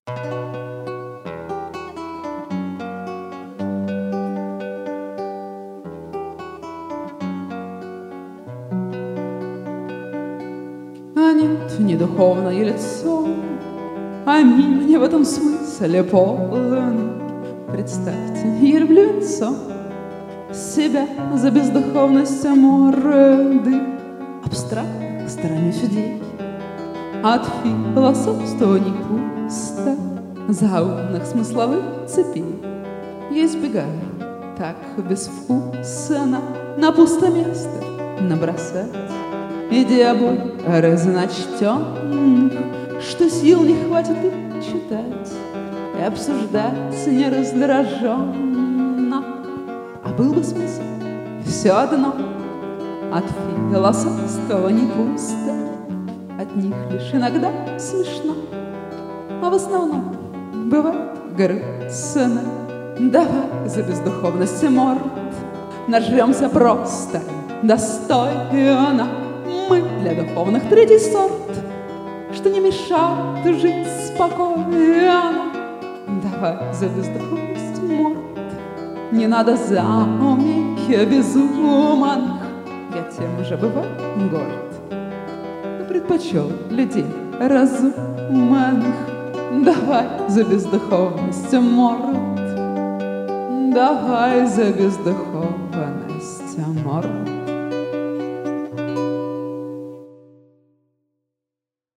А нет, не духовное лицо, аминь, мне в этом смысле полный. Представьте, я люблю лицо себя за бездуховность морды, абстрактных сторонюсь идей, от философствований пусто, заумных смысловых цепей. Я избегаю так безвкусно на пустое место набросать идеи обоих разночтенных, что сил не хватит их читать и обсуждать не раздраженно. А был бы смысл все одно от философства не пусто, от них лишь иногда смешно, а в основном бывает грустно. Давай за бездуховность морд нажремся просто достойно. Мы для духовных третий сорт, что не мешает жить спокойно. Давай за бездуховность морд. Не надо за умейки безумных, я тем же бываю горд, но предпочел людей разумных. Давай за бездуховность морд. Давай за бездуховность морд.